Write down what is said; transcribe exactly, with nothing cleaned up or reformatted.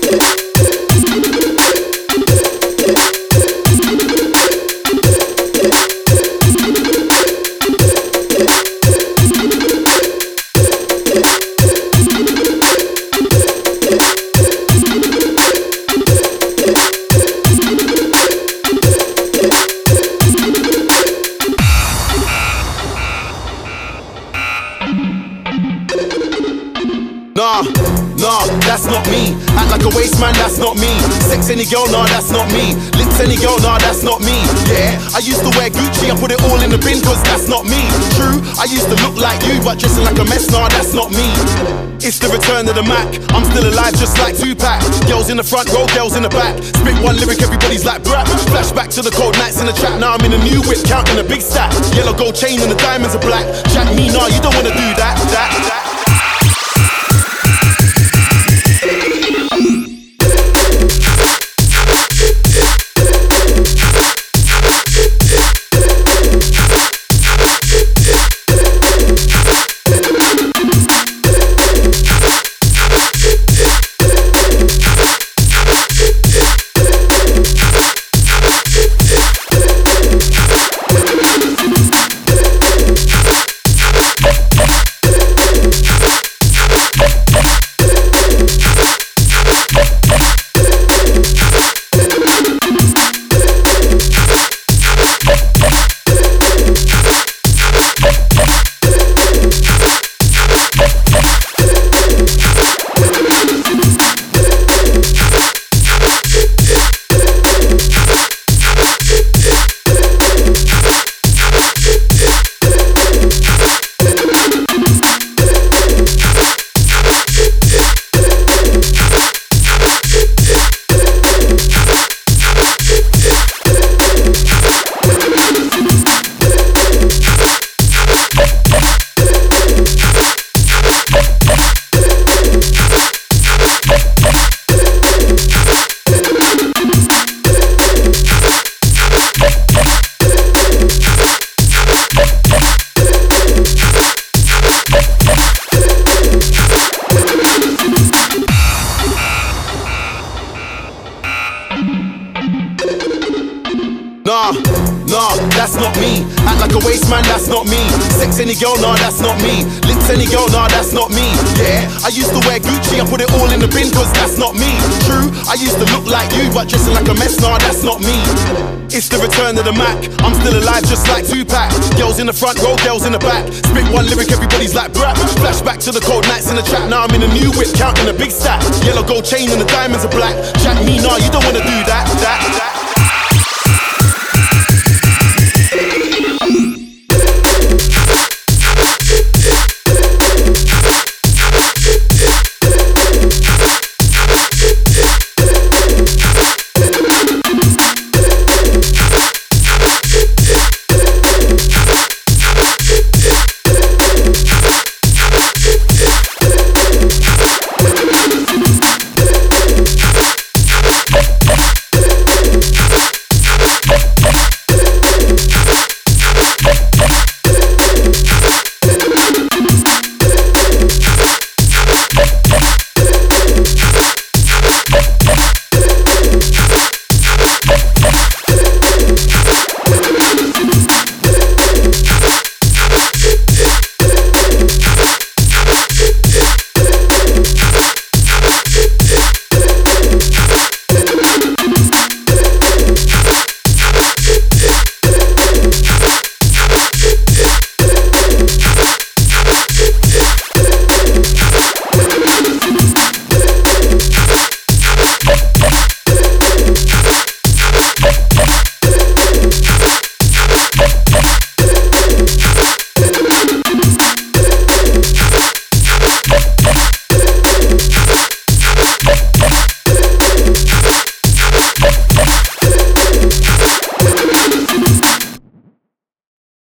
Nah, nah, that's not me. Act like a waste man, that's not me. Sex any girl, nah, that's not me. Lips any girl, nah, that's not me. Yeah, I used to wear Gucci, I put it all in the bin, cause that's not me. True, I used to look like you, but dressing like a mess, nah, that's not me. It's the return of the Mac. I'm still alive just like Tupac. Girls in the front row, girls in the back. Spit one lyric, everybody's like brap. Flashback to the cold nights in the trap. Now I'm in a new whip, counting a big stack. Yellow gold chain and the diamonds are black. Jack me, nah, you don't wanna do that, that, that. Nah, nah, that's not me. Act like a waste man, that's not me. Sex any girl, nah, that's not me. Lips any girl, nah, that's not me. Yeah, I used to wear Gucci, I put it all in the bin, cause that's not me. True, I used to look like you, but dressing like a mess, nah, that's not me. It's the return of the Mac. I'm still alive just like Tupac. Girls in the front row, girls in the back. Spit one lyric, everybody's like brap. Flashback to the cold nights in the trap. Now I'm in a new whip, counting a big stack. Yellow gold chain and the diamonds are black. Jack me, nah, you don't wanna do that, that, that.